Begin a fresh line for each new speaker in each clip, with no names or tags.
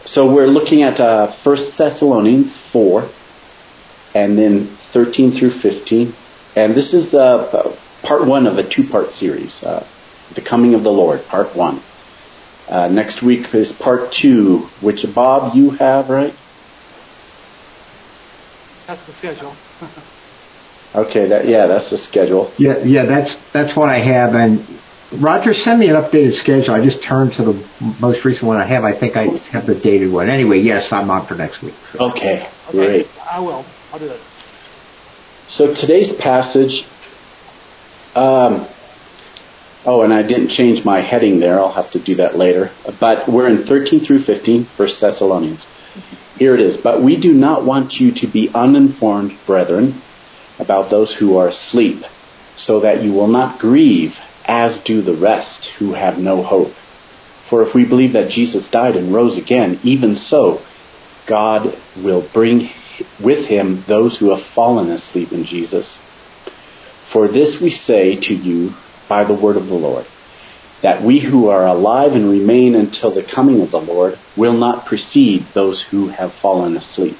So we're looking at 1 Thessalonians 4, and then 13 through 15. And this is the part 1 of a 2-part series, The Coming of the Lord, part 1. Next week is part 2, which, Bob, you have, right?
That's the schedule.
Okay, that's the schedule.
Yeah, that's what I have. And Roger, send me an updated schedule. I just turned to the most recent one I have. I think I have the dated one. Anyway, yes, I'm on for next week.
Okay, great.
I will. I'll do it.
So today's passage, and I didn't change my heading there. I'll have to do that later. But we're in 13 through 15, 1 Thessalonians. Here it is. But we do not want you to be uninformed, brethren, about those who are asleep, so that you will not grieve, as do the rest who have no hope. For if we believe that Jesus died and rose again, even so, God will bring with him those who have fallen asleep in Jesus. For this we say to you by the word of the Lord, that we who are alive and remain until the coming of the Lord will not precede those who have fallen asleep.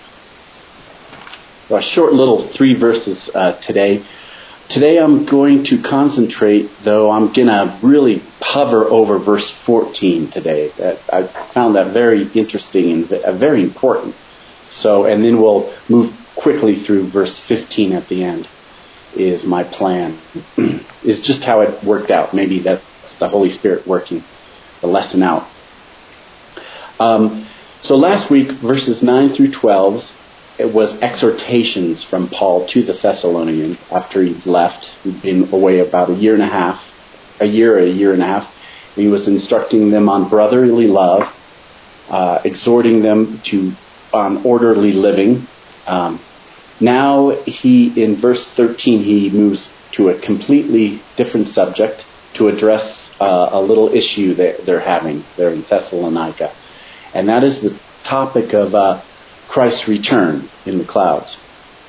A short little 3 verses today. Today I'm going to concentrate, though I'm going to really hover over verse 14 today. I found that very interesting and very important. So, and then we'll move quickly through verse 15 at the end, is my plan. Is just how it worked out. Maybe that's the Holy Spirit working the lesson out. So last week, verses 9 through 12, it was exhortations from Paul to the Thessalonians after he left. He'd been away about a year and a half. And he was instructing them on brotherly love, exhorting them to orderly living. Now in verse 13, he moves to a completely different subject to address a little issue that they're having there in Thessalonica. And that is the topic of Christ's return in the clouds.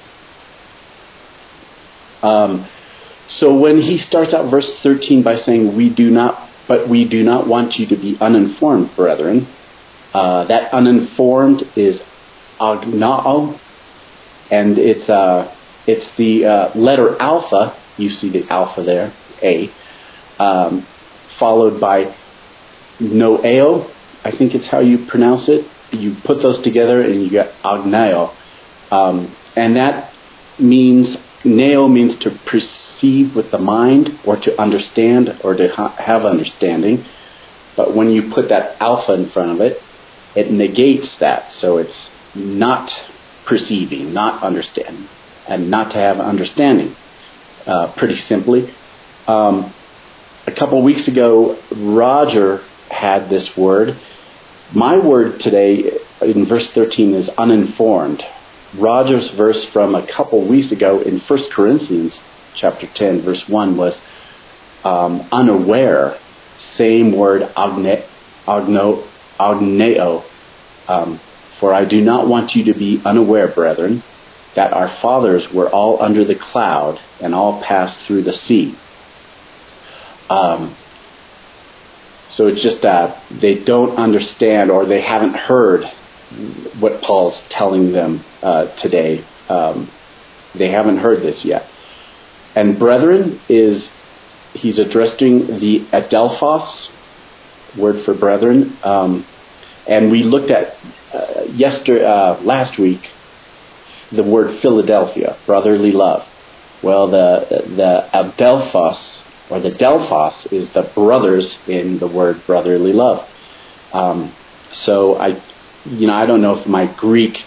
So when he starts out verse 13 by saying, we do not want you to be uninformed, brethren. That uninformed is agnao, and it's the letter alpha. You see the alpha there, A, followed by noeo. I think it's how you pronounce it. You put those together and you get agnao. And that means, neo means to perceive with the mind, or to understand, or to have understanding. But when you put that alpha in front of it, it negates that. So it's not perceiving, not understanding, and not to have understanding. Pretty simply. A couple of weeks ago, Roger had this word. My word today in verse 13 is uninformed. Roger's verse from a couple weeks ago in 1 Corinthians chapter 10, verse 1 was unaware. Same word, agneo. For I do not want you to be unaware, brethren, that our fathers were all under the cloud and all passed through the sea. So it's just that they don't understand, or they haven't heard what Paul's telling them today. They haven't heard this yet. And brethren he's addressing the adelphos, word for brethren. And we looked at last week the word Philadelphia, brotherly love. Well, the adelphos, or the delphos, is the brothers in the word brotherly love. So I don't know if my Greek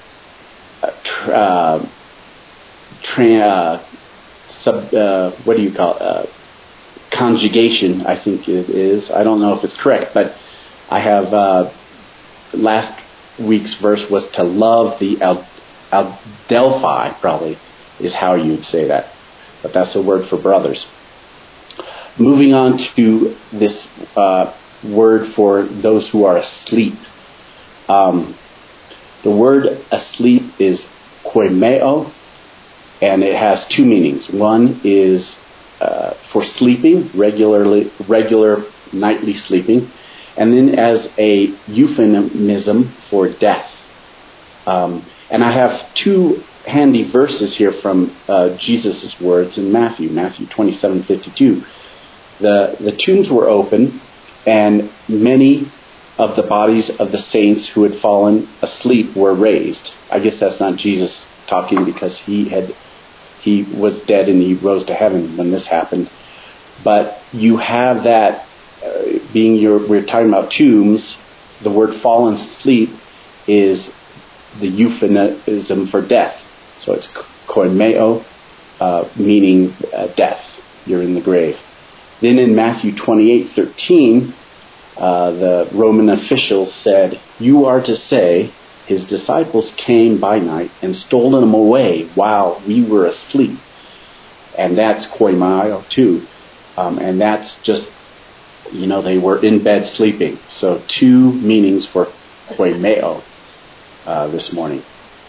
conjugation, I think it is. I don't know if it's correct, but I have last week's verse was to love the adelphi, probably is how you'd say that. But that's a word for brothers. Moving on to this word for those who are asleep. The word asleep is koimeo, and it has 2 meanings. One is for sleeping, regular nightly sleeping, and then as a euphemism for death. And I have two handy verses here from Jesus' words in Matthew 27:52. The tombs were open, and many of the bodies of the saints who had fallen asleep were raised. I guess that's not Jesus talking, because he was dead and he rose to heaven when this happened. But you have that we're talking about tombs. The word fallen asleep is the euphemism for death. So it's koimeo, meaning death. You're in the grave. Then in Matthew 28:13, the Roman officials said, "You are to say, his disciples came by night and stole them away while we were asleep." And that's koimeo too. And that's just, they were in bed sleeping. So two meanings for koimeo this morning.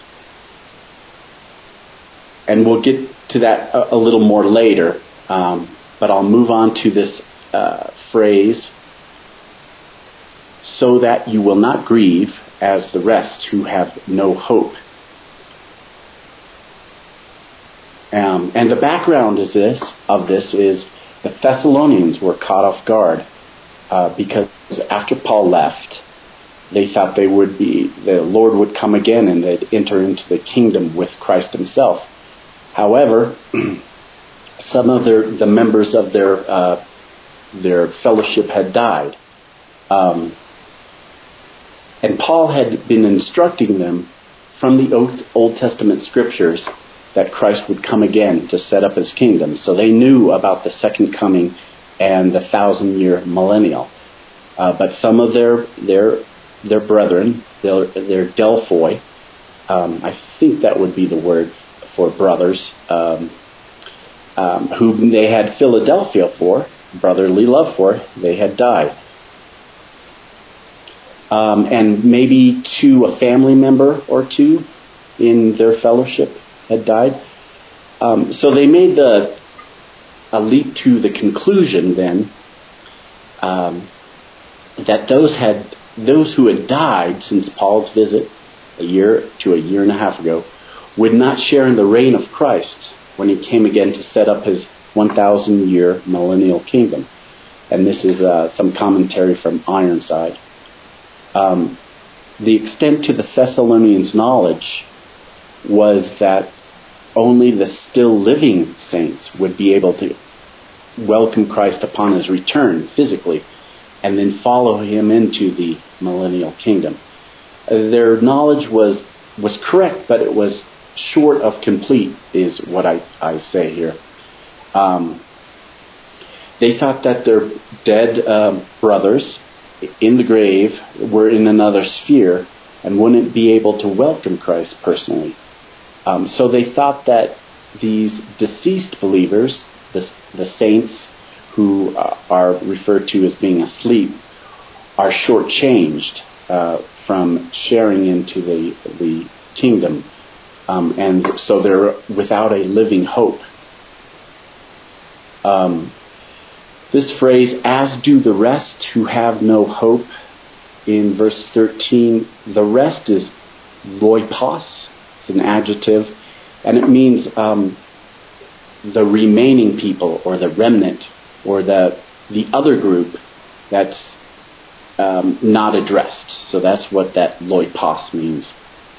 And we'll get to that a little more later. But I'll move on to this phrase, "so that you will not grieve as the rest who have no hope." And the background of this is the Thessalonians were caught off guard because after Paul left, they thought the Lord would come again and they'd enter into the kingdom with Christ himself. However, some of the members of their fellowship had died. And Paul had been instructing them from the Old Testament scriptures that Christ would come again to set up his kingdom. So they knew about the second coming and the 1,000-year millennial. But some of their brethren, their Delphoi, I think that would be the word for brothers, whom they had Philadelphia for, brotherly love for, they had died. And maybe a family member or two in their fellowship had died. So they made a leap to the conclusion then that those who had died since Paul's visit a year and a half ago would not share in the reign of Christ when he came again to set up his 1,000-year millennial kingdom. And this is some commentary from Ironside. The extent to the Thessalonians' knowledge was that only the still living saints would be able to welcome Christ upon his return physically and then follow him into the millennial kingdom. Their knowledge was correct, but it was short of complete, is what I say here. They thought that their dead brothers in the grave were in another sphere and wouldn't be able to welcome Christ personally. So they thought that these deceased believers, the saints who are referred to as being asleep, are shortchanged from sharing into the kingdom. And so they're without a living hope. This phrase, "as do the rest who have no hope," in verse 13, the rest is loipos. It's an adjective, and it means the remaining people, or the remnant, or the other group that's not addressed. So that's what that loipos means.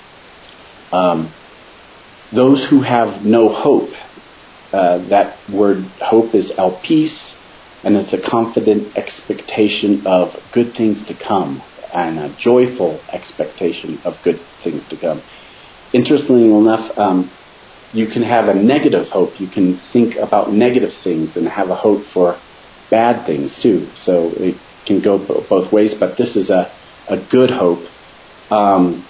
Those who have no hope. That word hope is elpis, and it's a confident expectation of good things to come, and a joyful expectation of good things to come. Interestingly enough, you can have a negative hope. You can think about negative things and have a hope for bad things too. So it can go both ways, but this is a good hope. An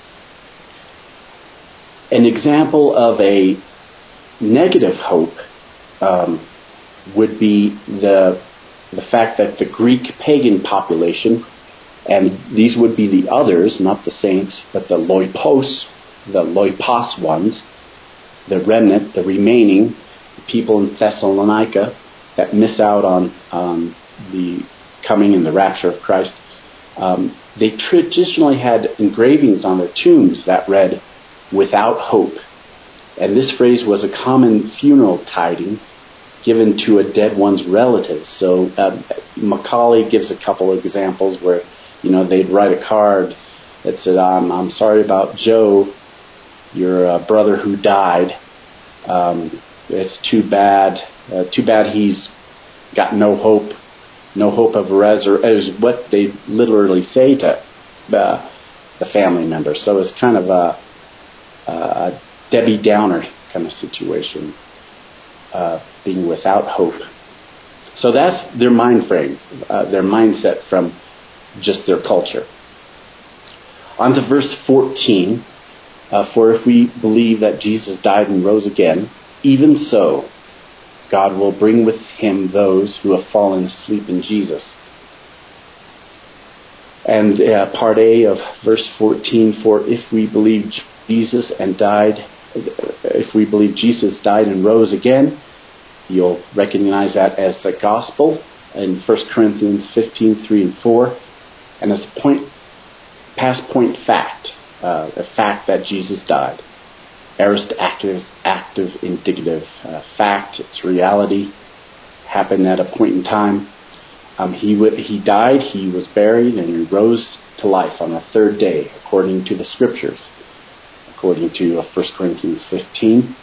example of a negative hope would be the fact that the Greek pagan population, and these would be the others, not the saints, but the loipos ones, the remnant, the remaining people in Thessalonica that miss out on the coming and the rapture of Christ. They traditionally had engravings on their tombs that read, "without hope." And this phrase was a common funeral tiding given to a dead one's relatives. So Macaulay gives a couple of examples where, they'd write a card that said, I'm sorry about Joe, your brother who died. It's too bad. Too bad he's got no hope of resurrection, is what they literally say to the family member. So it's kind of a Debbie Downer kind of situation, being without hope. So that's their mind frame, their mindset from just their culture. On to verse 14. For if we believe that Jesus died and rose again, even so, God will bring with him those who have fallen asleep in Jesus. And part A of verse 14, for if we believe Jesus died and rose again, you'll recognize that as the gospel in 1 Corinthians 15, 3 and 4, and as a past point fact, the fact that Jesus died. Aorist active indicative fact, it's reality, happened at a point in time. He died, he was buried, and he rose to life on the third day, according to the scriptures, according to 1 Corinthians 15.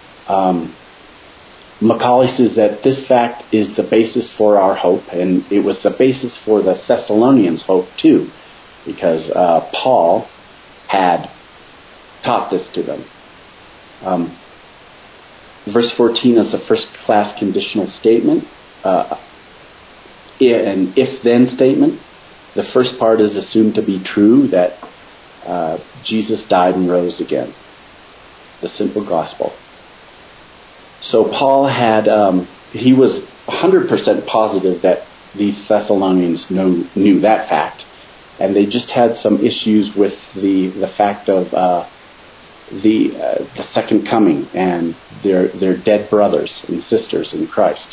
Macaulay says that this fact is the basis for our hope, and it was the basis for the Thessalonians' hope too, because Paul had taught this to them. Verse 14 is a first-class conditional statement, an if-then statement. The first part is assumed to be true, that Jesus died and rose again. The simple gospel. So Paul he was 100% positive that these Thessalonians knew that fact, and they just had some issues with the fact of the second coming and their dead brothers and sisters in Christ.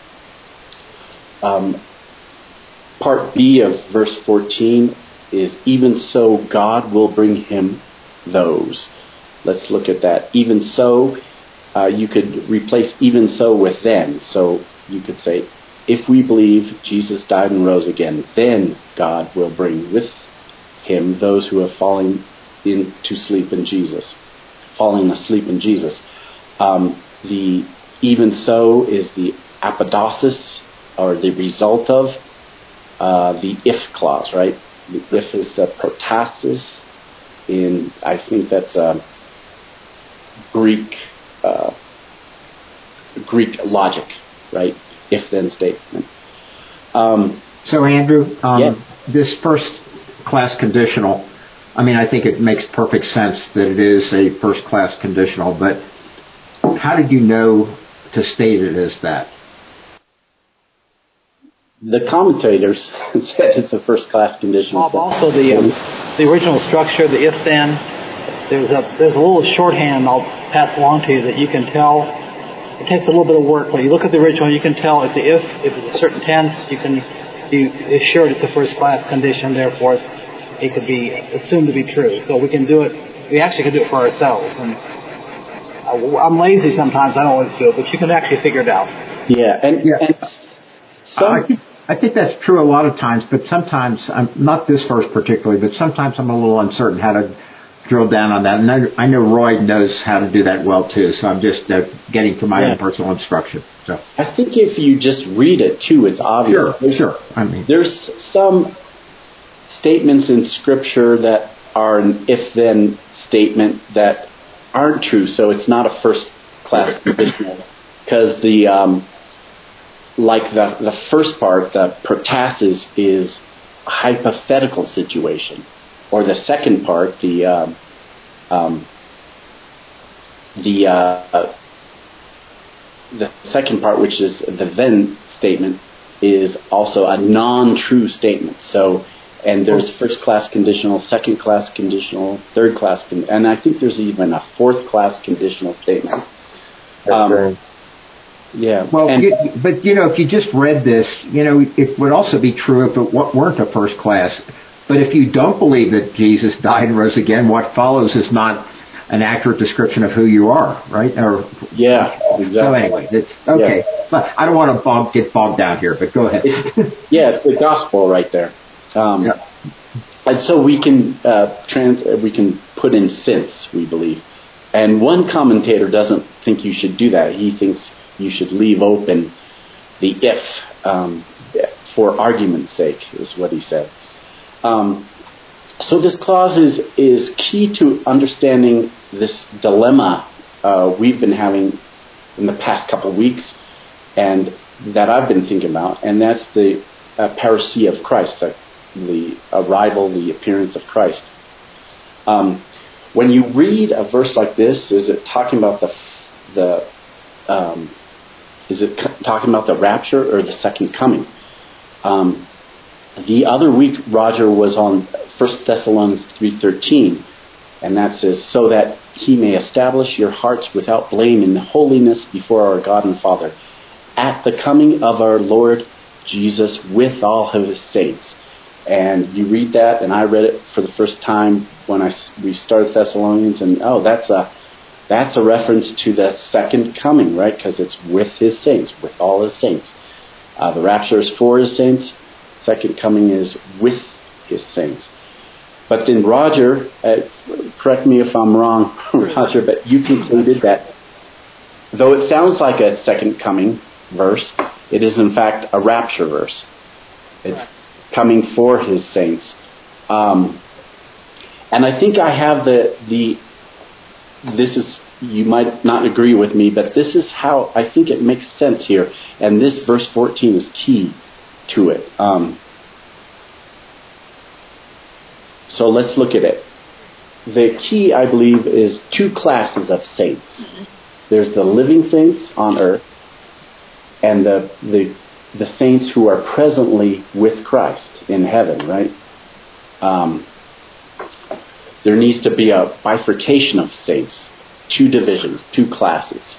Part B of verse 14 is, even so God will bring him those. Let's look at that. Even so, you could replace even so with then. So you could say, if we believe Jesus died and rose again, then God will bring with him those who have fallen into sleep in Jesus. Falling asleep in Jesus. The even so is the apodosis, or the result of the if clause, right? The if is the protasis I think that's Greek logic, right? If-then statement.
So Andrew,
yeah.
This first-class conditional, I think it makes perfect sense that it is a first-class conditional, but how did you know to state it as that?
The commentators said it's a first-class conditional.
Bob, also the original structure, the if-then, there's a little shorthand I'll pass along to you that you can tell. It takes a little bit of work, but you look at the original, you can tell if it's a certain tense, you can be assured it's a first-class condition, therefore it could be assumed to be true. So we can do it. We actually can do it for ourselves. And I'm lazy sometimes. I don't always do it, but you can actually figure it out.
Yeah, and
I think that's true a lot of times, but sometimes, not this verse particularly, but sometimes I'm a little uncertain how to drill down on that. And I know Roy knows how to do that well too, so I'm just getting to my own personal instruction. So
I think if you just read it too, it's obvious.
Sure.
There's some statements in Scripture that are an if-then statement that aren't true, so it's not a first-class conditional, because the first part, the protasis, is a hypothetical situation, or the second part, the second part, which is the then statement, is also a non-true statement. So, and there's first-class conditional, second-class conditional, third-class and I think there's even a fourth-class conditional statement. Yeah.
Well, but if you just read this, it would also be true if it weren't a first class. But if you don't believe that Jesus died and rose again, what follows is not an accurate description of who you are, right? Or
exactly.
So anyway, it's okay. Yeah. But I don't want to get bogged down here, but go ahead.
It's the gospel right there. And so we can we can put in since, we believe. And one commentator doesn't think you should do that. He thinks you should leave open the if for argument's sake, is what he said. So this clause is key to understanding this dilemma we've been having in the past couple of weeks, and that I've been thinking about, and that's the parousia of Christ, the arrival, the appearance of Christ. When you read a verse like this, is it talking about talking about the rapture or the second coming? The other week, Roger was on 1 Thessalonians 3:13, and that says, so that he may establish your hearts without blame in holiness before our God and Father, at the coming of our Lord Jesus with all of his saints. And you read that, and I read it for the first time when we started Thessalonians, and that's a reference to the second coming, right? Because it's with his saints, with all his saints. The rapture is for his saints. Second coming is with his saints. But then Roger, correct me if I'm wrong, Roger, but you concluded that though it sounds like a second coming verse, it is in fact a rapture verse. It's coming for his saints. And I think I have this is, you might not agree with me, but this is how I think it makes sense here. And this verse 14 is key to it. So let's look at it. The key, I believe, is two classes of saints. There's the living saints on earth, and the saints who are presently with Christ in heaven, right? There needs to be a bifurcation of saints, two divisions, two classes.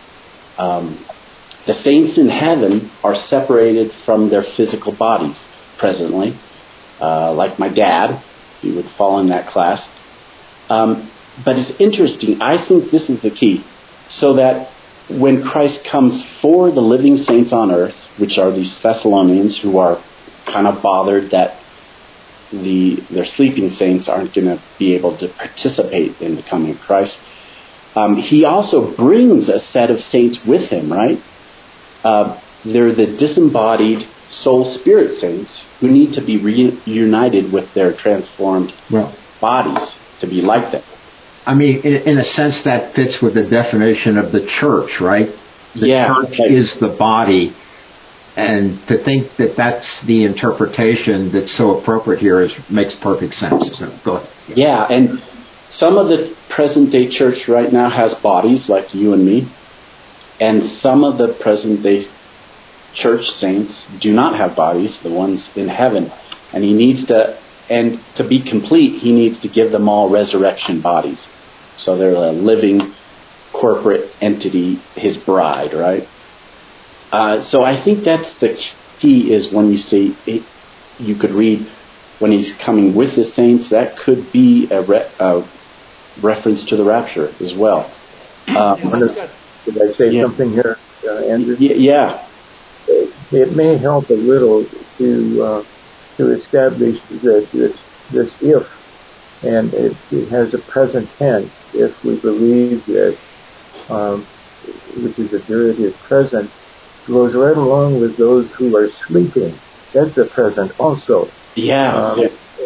The saints in heaven are separated from their physical bodies presently, like my dad. He would fall in that class. But it's interesting. I think this is the key. So that when Christ comes for the living saints on earth, which are these Thessalonians who are kind of bothered that their sleeping saints aren't going to be able to participate in the coming of Christ, he also brings a set of saints with him, right? They're the disembodied soul spirit saints who need to be reunited with their transformed bodies to be like them. I mean,
in a sense, that fits with the definition of the church, right? The church is the body. And to think that that's the interpretation that's so appropriate here makes perfect sense. So go ahead.
Yeah, and some of the present-day church right now has bodies like you and me. And some of the present-day church saints do not have bodies, the ones in heaven. And he needs to, and to be complete, he needs to give them all resurrection bodies. So they're a living corporate entity, his bride, right? So I think that's the key, is when you say, you could read, when he's coming with his saints, that could be a reference to the rapture as well.
Did I say something here, Andrew?
Yeah.
It may help a little to establish this if, and it has a present tense. If we believe this, which is a derivative present, goes right along with those who are sleeping. That's a present also.
Yeah.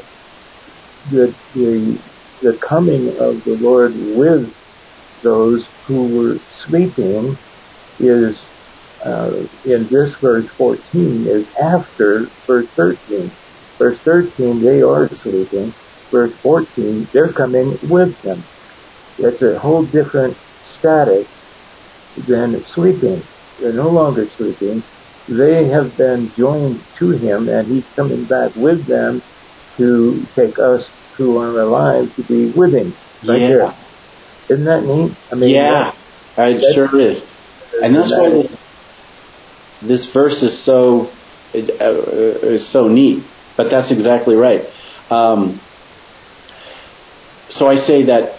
The coming of the Lord with those who were sleeping is, in this verse 14, is after verse 13. Verse 13, they are sleeping. Verse 14, they're coming with them. It's a whole different status than sleeping. They're no longer sleeping. They have been joined to him, and he's coming back with them to take us who are alive to be with him. Right there. Isn't that neat? I mean,
it sure is. And that's why this verse is so neat, but that's exactly right. So I say that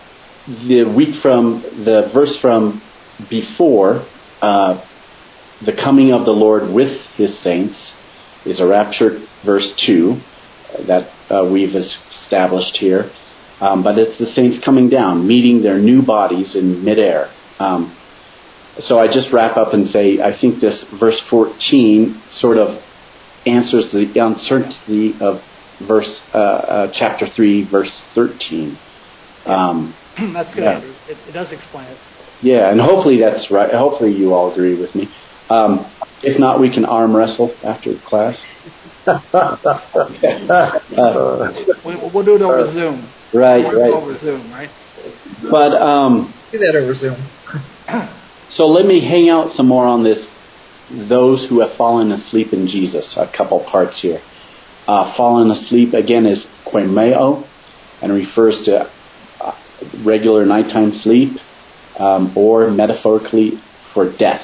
the verse from before, the coming of the Lord with his saints, is a rapture verse 2 that we've established here. But it's the saints coming down, meeting their new bodies in midair. So I just wrap up and say, I think this verse 14 sort of answers the uncertainty of chapter 3, verse 13.
That's good,
yeah.
Andrew. It does explain it.
Yeah, and hopefully that's right. Hopefully you all agree with me. If not, we can arm wrestle after class.
We'll do it over Zoom.
Right.
Over Zoom, right?
But
Do that over Zoom.
So let me hang out some more on this. Those who have fallen asleep in Jesus. A couple parts here. Fallen asleep again is koimeo, and refers to regular nighttime sleep, or metaphorically for death.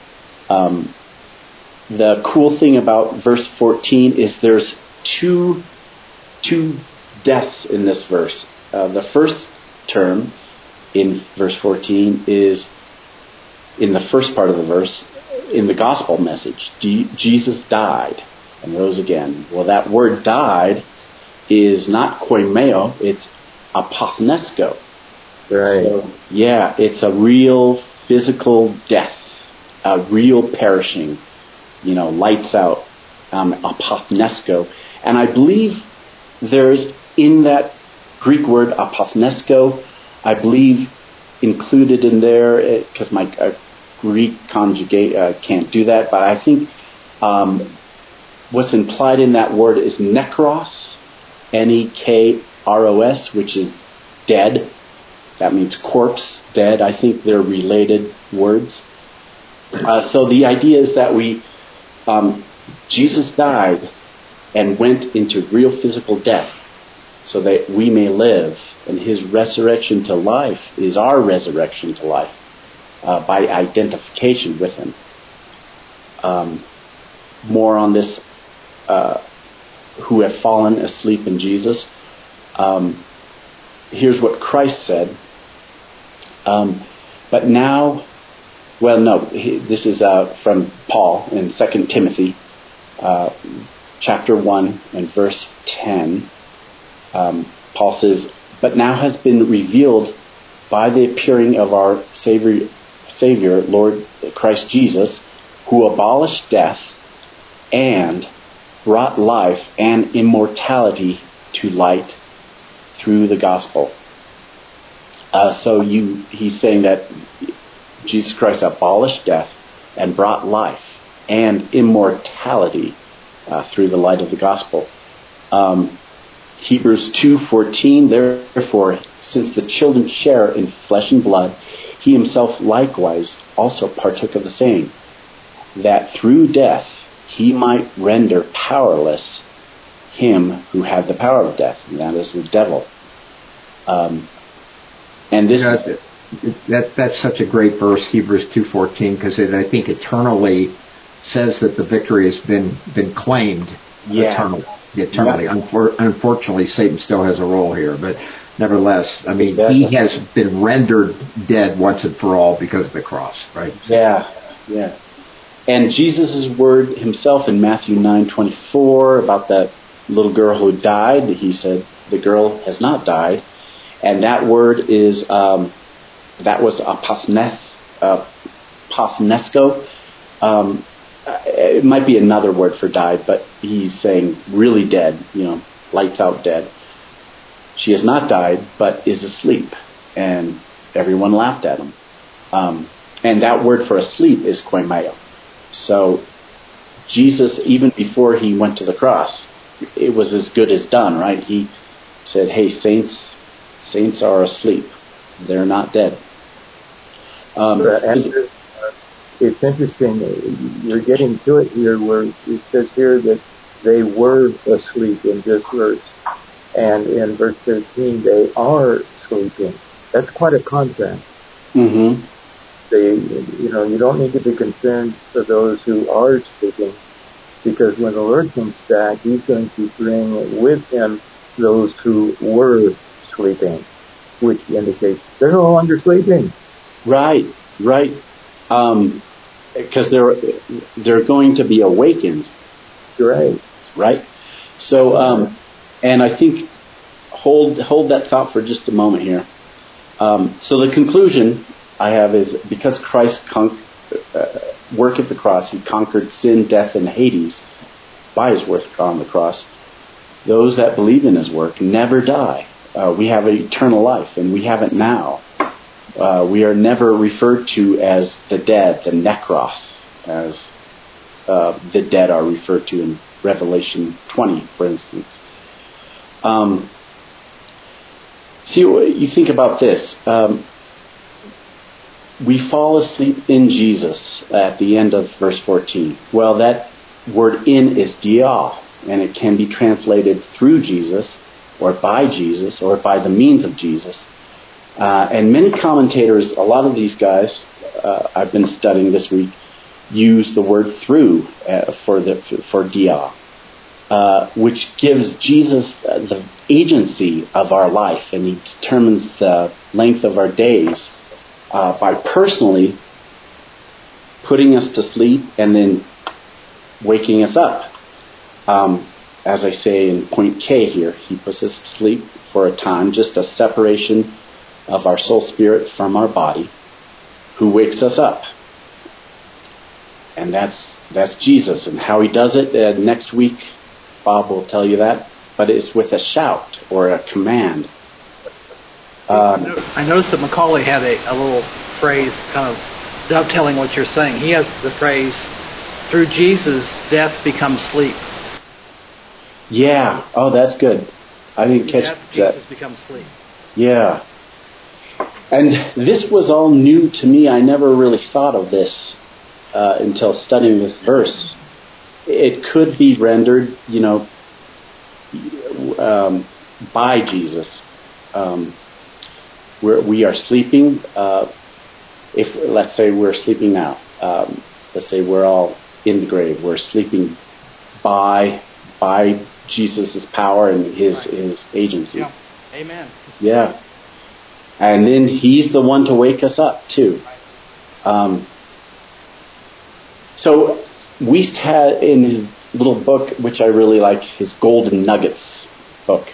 The cool thing about verse 14 is there's two deaths in this verse. The first term in verse 14 is in the first part of the verse, in the gospel message. Jesus died and rose again. Well, that word died is not koimeo, it's apothnesko.
Right.
So, yeah, it's a real physical death, a real perishing, lights out, apothnesko. And I believe there's, in that Greek word apothnesko, I believe included in there, because my Greek conjugate can't do that, but I think what's implied in that word is nekros, Nekros, which is dead. That means corpse, dead. I think they're related words. So the idea is that Jesus died and went into real physical death so that we may live. And his resurrection to life is our resurrection to life by identification with him. More on this, who have fallen asleep in Jesus. Here's what Christ said. But now, this is from Paul in 2 Timothy, chapter 1 and verse 10. Paul says, "But now has been revealed by the appearing of our Savior, Lord Christ Jesus, who abolished death and brought life and immortality to light through the gospel." He's saying that Jesus Christ abolished death and brought life and immortality through the light of the gospel. Hebrews 2:14, "Therefore, since the children share in flesh and blood, he himself likewise also partook of the same, that through death he might render powerless him who had the power of death," and that is the devil. And this
that's such a great verse, Hebrews 2:14, because I think eternally says that the victory has been claimed eternally.
Yeah.
Unfortunately, Satan still has a role here, but nevertheless, I mean, he has been rendered dead once and for all because of the cross, right?
Yeah. And Jesus' word himself in Matthew 9:24 about that little girl who died, he said, the girl has not died. And that word is, that was apothnesko. It might be another word for died, but he's saying really dead, lights out dead. She has not died, but is asleep. And everyone laughed at him. And that word for asleep is koimeo. So Jesus, even before he went to the cross, it was as good as done, right? He said, hey, saints are asleep. They're not dead.
And it's interesting. You're getting to it here where it says here that they were asleep in this verse. And in verse 13, they are sleeping. That's quite a contrast.
Mm-hmm.
you don't need to be concerned for those who are sleeping, because when the Lord comes back, He's going to bring with Him those who were sleeping, which indicates they're no longer sleeping.
Right. Because they're going to be awakened. Right. So, and I think hold that thought for just a moment here. So the conclusion I have is, because Christ work at the cross, He conquered sin, death, and Hades by His work on the cross. Those that believe in His work never die. We have eternal life, and we have it now. We are never referred to as the dead, the necros, as the dead are referred to in Revelation 20, for instance. See, you think about this. We fall asleep in Jesus at the end of verse 14. Well, that word "in" is dia, and it can be translated through Jesus, or by Jesus, or by the means of Jesus. And many commentators, a lot of these guys I've been studying this week, use the word "through" for dia, which gives Jesus the agency of our life, and He determines the length of our days by personally putting us to sleep and then waking us up. As I say in point K here, He puts us to sleep for a time, just a separation of our soul spirit from our body, who wakes us up. And that's Jesus. And how He does it, next week Bob will tell you that, but it's with a shout or a command.
I noticed that Macaulay had a little phrase kind of dovetailing what you're saying. He has the phrase, "Through Jesus, death becomes sleep."
Yeah. Oh, that's good. I didn't catch that.
Jesus becomes sleep.
Yeah. And this was all new to me. I never really thought of this until studying this verse. It could be rendered, by Jesus. We are sleeping. If let's say we're sleeping now, let's say we're all in the grave. We're sleeping by Jesus' power and His agency.
Yeah. Amen.
Yeah. And then He's the one to wake us up too. So Wiest had in his little book, which I really like, his Golden Nuggets book.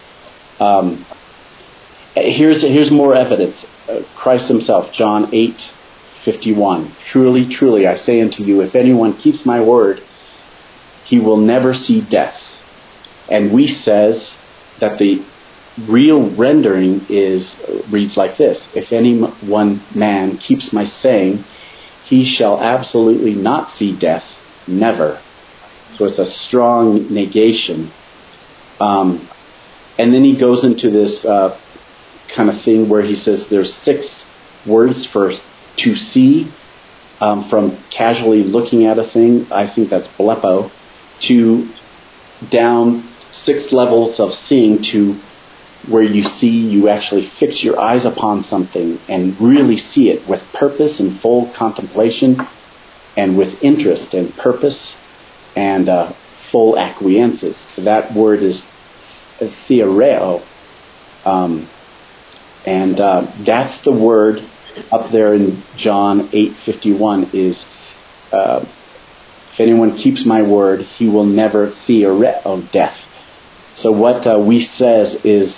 Here's more evidence. Christ Himself, John 8:51. Truly, truly, I say unto you, if anyone keeps my word, he will never see death. And Wiest says that the real rendering reads like this: if any one man keeps my saying, he shall absolutely not see death, never. So it's a strong negation. And then he goes into this kind of thing where he says there's 6 words for to see, from casually looking at a thing, I think that's blepo, to down 6 levels of seeing to where you actually fix your eyes upon something and really see it with purpose and full contemplation, and with interest and purpose and full acquiescence. That word is theoreo, and that's the word up there in John 8:51 is, if anyone keeps my word, he will never theoreo death. So what Wiest says is,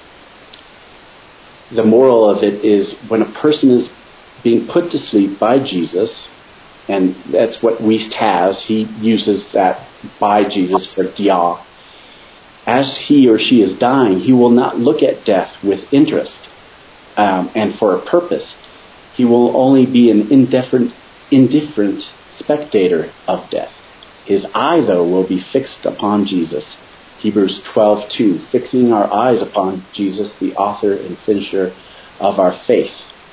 the moral of it is, when a person is being put to sleep by Jesus, and that's what Wiest has, he uses that by Jesus for dia. As he or she is dying, he will not look at death with interest and for a purpose. He will only be an indifferent spectator of death. His eye, though, will be fixed upon Jesus. Hebrews 12:2, fixing our eyes upon Jesus, the author and finisher of our faith.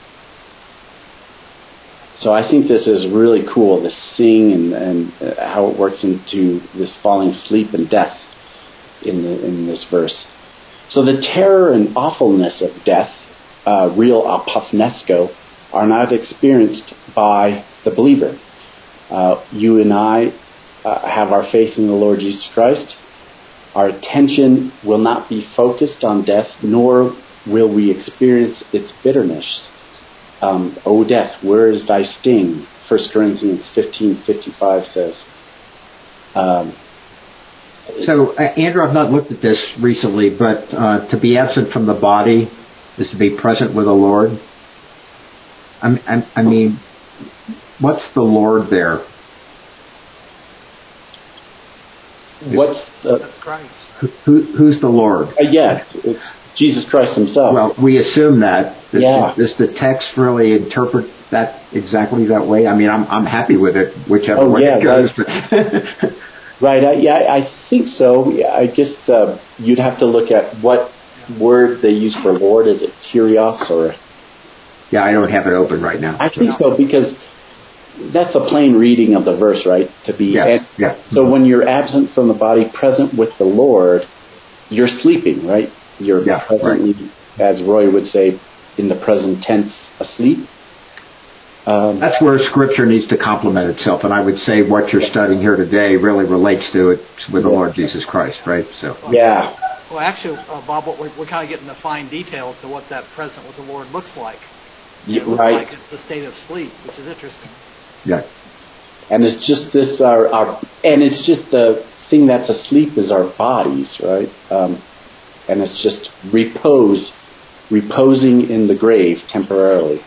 So I think this is really cool, this seeing and how it works into this falling asleep and death in this verse. So the terror and awfulness of death, real apophnesco, are not experienced by the believer. You and I have our faith in the Lord Jesus Christ. Our attention will not be focused on death, nor will we experience its bitterness. O death, where is thy sting? 1 Corinthians 15:55 says.
So, Andrew, I've not looked at this recently, but to be absent from the body is to be present with the Lord. I mean, what's the Lord there?
That's Christ.
Who's the Lord?
It's Jesus Christ himself.
Well, we assume that. Does the text really interpret that exactly that way? I mean, I'm happy with it, whichever way it goes.
Right. Right. I think so. I guess you'd have to look at what word they use for Lord. Is it Kyrios or?
Yeah, I don't have it open right now.
I think so, because that's a plain reading of the verse, right? To be.
Yes. Yeah.
So when you're absent from the body, present with the Lord, you're sleeping, right? You're presently, right, as Roy would say, in the present tense, asleep.
That's where Scripture needs to complement itself, and I would say what you're studying here today really relates to it with the Lord Jesus Christ, right? So.
Yeah.
Well, actually, Bob, we're kind of getting the fine details of what that present with the Lord looks like. It looks like it's the state of sleep, which is interesting.
Yeah.
And it's just this, and it's just the thing that's asleep is our bodies, right? And it's just reposing in the grave temporarily.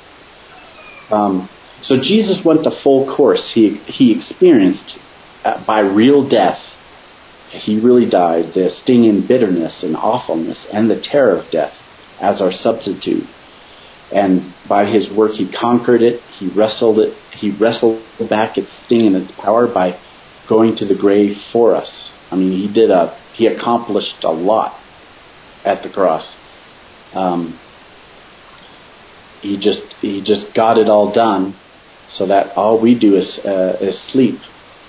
So Jesus went the full course. He experienced by real death. He really died, the sting and bitterness and awfulness and the terror of death as our substitute. And by his work, he conquered it. He wrestled back its sting and its power by going to the grave for us. I mean, he accomplished a lot at the cross. He just got it all done, so that all we do is sleep.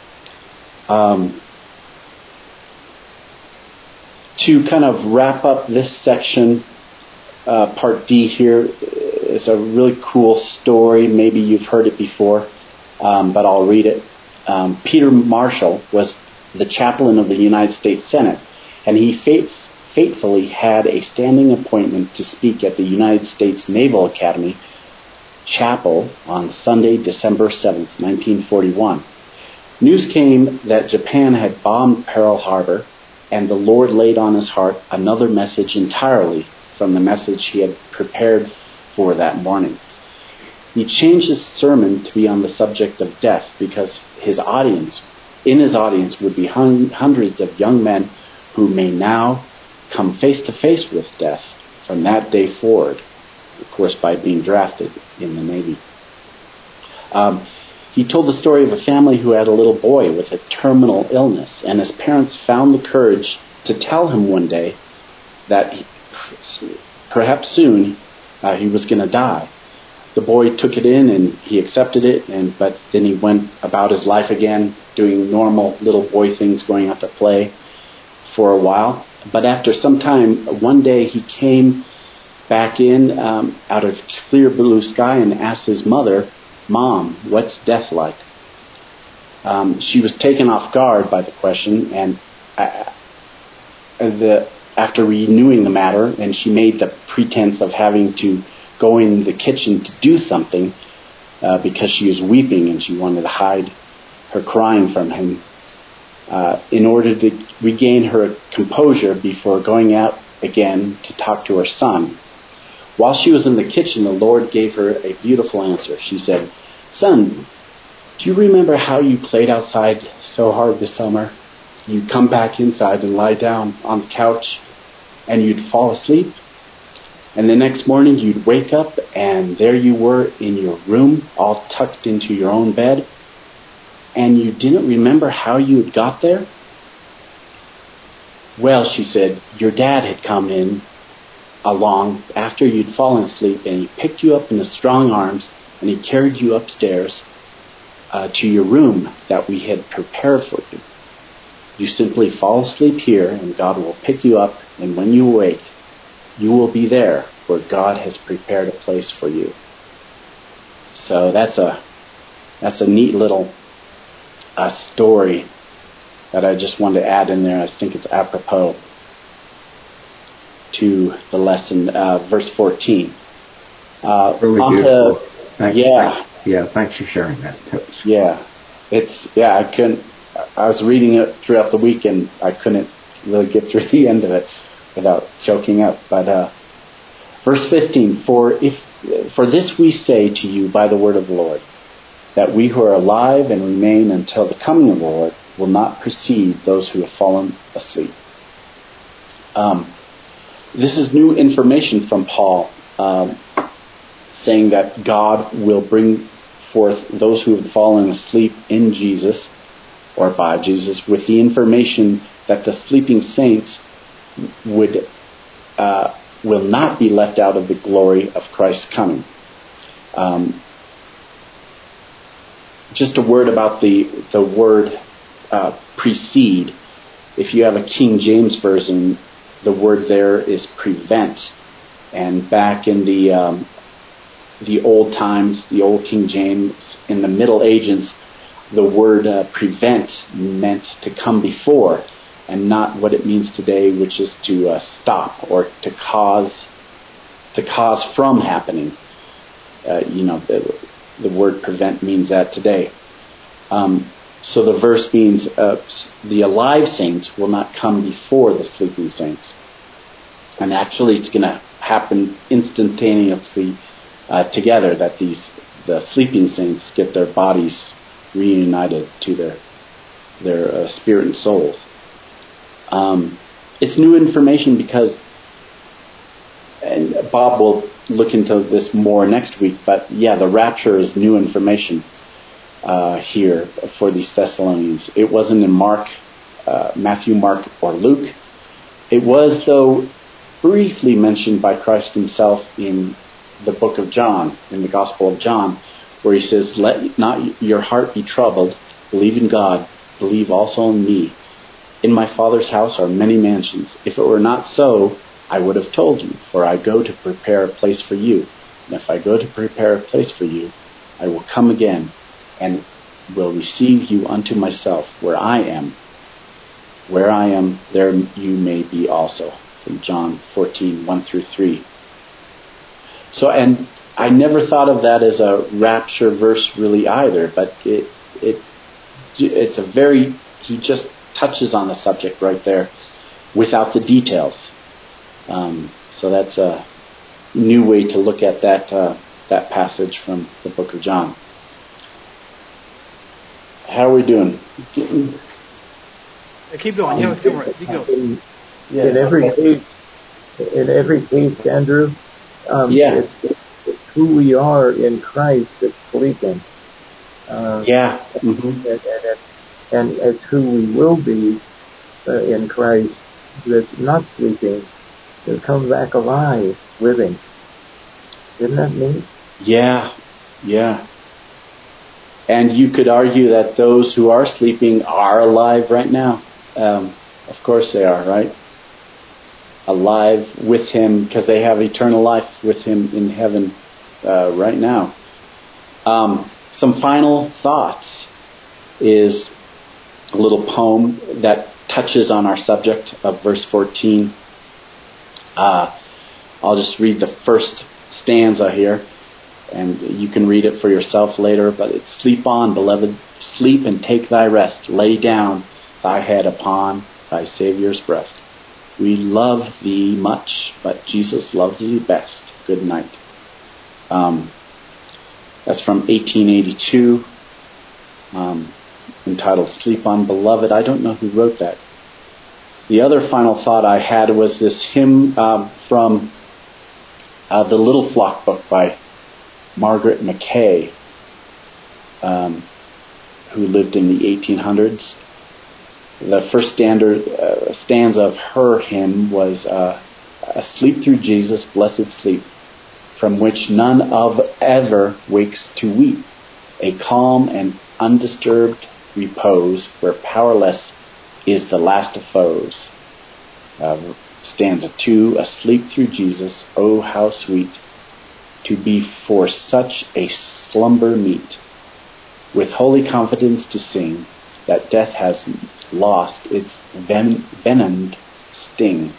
To kind of wrap up this section, part D here is a really cool story. Maybe you've heard it before, but I'll read it. Peter Marshall was the chaplain of the United States Senate, and he faithfully had a standing appointment to speak at the United States Naval Academy Chapel on Sunday, December 7th, 1941. News came that Japan had bombed Pearl Harbor, and the Lord laid on his heart another message entirely from the message he had prepared for that morning. He changed his sermon to be on the subject of death because in his audience would be hundreds of young men who may now come face to face with death from that day forward, of course, by being drafted in the Navy. He told the story of a family who had a little boy with a terminal illness, and his parents found the courage to tell him one day that perhaps soon he was going to die. The boy took it in and he accepted it, but then he went about his life again, doing normal little boy things, going out to play for a while. But after some time, one day he came back in out of clear blue sky and asked his mother, "Mom, what's death like?" She was taken off guard by the question, and after renewing the matter, and she made the pretense of having to go in the kitchen to do something because she was weeping and she wanted to hide her crying from him in order to regain her composure before going out again to talk to her son. While she was in the kitchen, the Lord gave her a beautiful answer. She said, "Son, do you remember how you played outside so hard this summer? You'd come back inside and lie down on the couch and you'd fall asleep. And the next morning you'd wake up and there you were in your room, all tucked into your own bed. And you didn't remember how you had got there?" "Well," she said, "your dad had come in along after you'd fallen asleep, and he picked you up in his strong arms and he carried you upstairs to your room that we had prepared for you. You simply fall asleep here and God will pick you up, and when you wake, you will be there where God has prepared a place for you." So that's a neat little story that I just wanted to add in there. I think it's apropos to the lesson, verse 14.
Really beautiful. Thanks.
Yeah.
Yeah, thanks for sharing that.
Yeah. I was reading it throughout the week and I couldn't really get through the end of it without choking up. But verse 15, for this we say to you by the word of the Lord, that we who are alive and remain until the coming of the Lord will not precede those who have fallen asleep. This is new information from Paul, saying that God will bring forth those who have fallen asleep in Jesus or by Jesus with the information that the sleeping saints will not be left out of the glory of Christ's coming. Just a word about the word precede. If you have a King James version, the word there is prevent. And back in the old times, the old King James, in the Middle Ages, the word prevent meant to come before, and not what it means today, which is to stop or to cause from happening. The word prevent means that today. So the verse means the alive saints will not come before the sleeping saints. And actually it's going to happen instantaneously together, that the sleeping saints get their bodies reunited to their spirit and souls. It's new information because, and Bob will look into this more next week, but yeah, the rapture is new information here for these Thessalonians. It wasn't in Matthew, Mark, or Luke. It was, though, briefly mentioned by Christ himself in the book of John, in the Gospel of John, where he says, let not your heart be troubled. Believe in God. Believe also in me. In my Father's house are many mansions. If it were not so, I would have told you, for I go to prepare a place for you. And if I go to prepare a place for you, I will come again and will receive you unto myself, where I am. Where I am, there you may be also. From John 14, 1 through 3. So, and I never thought of that as a rapture verse really either, but it's a very, he just touches on the subject right there without the details. So that's a new way to look at that passage from the book of John. How are we doing?
Keep going. Keep going.
In every case, Andrew, it's who we are in Christ that's sleeping.
Mm-hmm.
And it's who we will be in Christ that's not sleeping, that comes back alive, living. Isn't that neat?
Yeah. And you could argue that those who are sleeping are alive right now. Of course they are, right? Alive with him because they have eternal life with him in heaven right now. Some final thoughts is a little poem that touches on our subject of verse 14. I'll just read the first stanza here, and you can read it for yourself later, but it's, sleep on, beloved, sleep and take thy rest. Lay down thy head upon thy Savior's breast. We love thee much, but Jesus loves thee best. Good night. That's from 1882, entitled Sleep On Beloved. I don't know who wrote that. The other final thought I had was this hymn from the Little Flock book by Margaret Mackay, who lived in the 1800s. The first stanza of her hymn was, "Asleep through Jesus, blessed sleep, from which none of ever wakes to weep. A calm and undisturbed repose, where powerless is the last of foes." Stanza 2, "Asleep through Jesus, oh how sweet, to be for such a slumber meet, with holy confidence to sing that death has lost its venomed sting.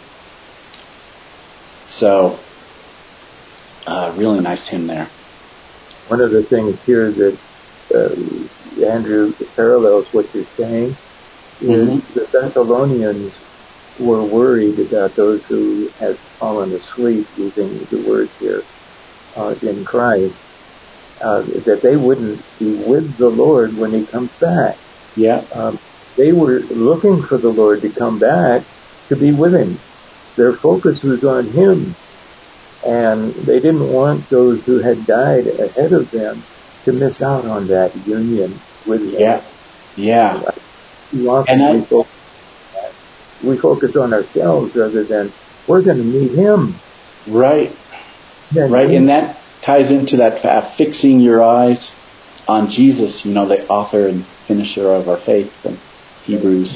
So, really nice hymn there.
One of the things here that Andrew parallels what you're saying is the Thessalonians were worried about those who had fallen asleep, using the word here, in Christ, that they wouldn't be with the Lord when he comes back.
Yeah.
They were looking for the Lord to come back to be with him. Their focus was on him. And they didn't want those who had died ahead of them to miss out on that union with him.
Yeah. Yeah.
And we focus on ourselves rather than we're going to meet him.
Right. Right. And that ties into that fixing your eyes on Jesus, the author and finisher of our faith in Hebrews.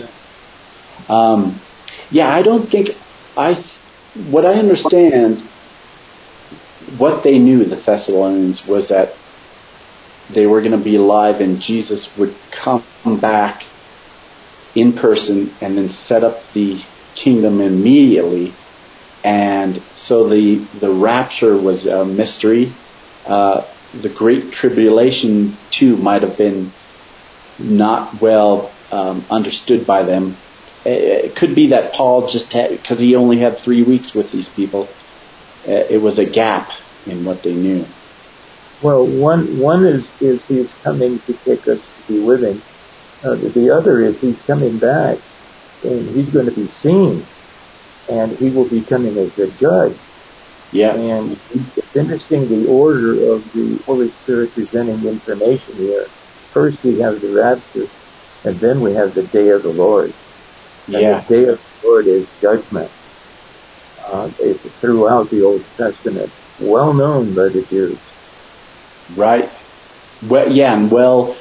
I don't think what I understand, what they knew, the Thessalonians, was that they were going to be alive and Jesus would come back in person and then set up the kingdom immediately. And so the rapture was a mystery. The Great Tribulation, too, might have been not well understood by them. It could be that Paul just had, because he only had 3 weeks with these people, it was a gap in what they knew.
Well, one is he's coming to take us to be with him. The other is he's coming back and he's going to be seen, and he will be coming as a judge.
Yeah.
And it's interesting the order of the Holy Spirit presenting information here. First we have the rapture, and then we have the day of the Lord. And the day of the Lord is judgment. It's throughout the Old Testament, well known by the Jews.
Right. Well, and well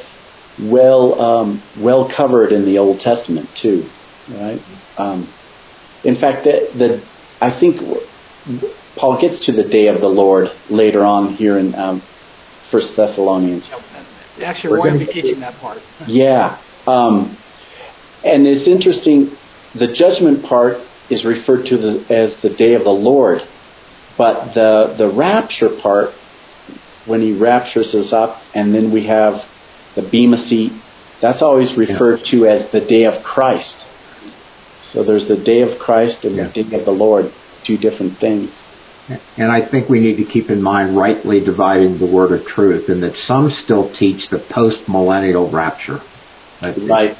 covered in the Old Testament too. Right. In fact, I think Paul gets to the day of the Lord later on here in 1 Thessalonians.
Actually, we're going to be teaching that part.
Yeah. And it's interesting, the judgment part is referred to as the day of the Lord. But the rapture part, when he raptures us up, and then we have the Bema seat, that's always referred to as the day of Christ. So there's the day of Christ and the day of the Lord, two different things.
And I think we need to keep in mind rightly dividing the word of truth, and that some still teach the post-millennial rapture.
Right.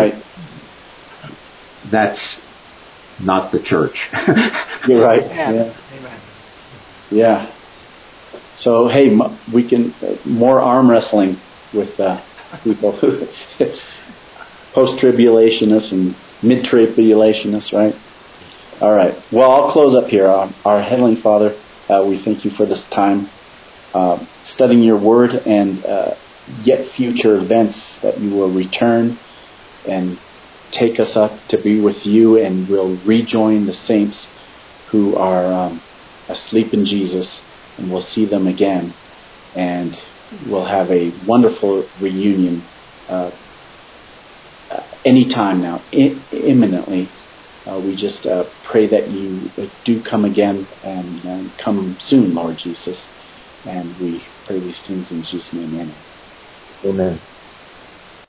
That's not the church.
You're right.
Amen.
Yeah. So, hey, we can, more arm wrestling with people, post-tribulationists and mid-tribulationists, right? All right. Well, I'll close up here. Our Heavenly Father, we thank you for this time studying your word and yet future events that you will return and take us up to be with you, and we'll rejoin the saints who are asleep in Jesus, and we'll see them again, and we'll have a wonderful reunion anytime now, imminently. We just pray that you do come again and come soon, Lord Jesus. And we pray these things in Jesus' name. Amen.
Amen.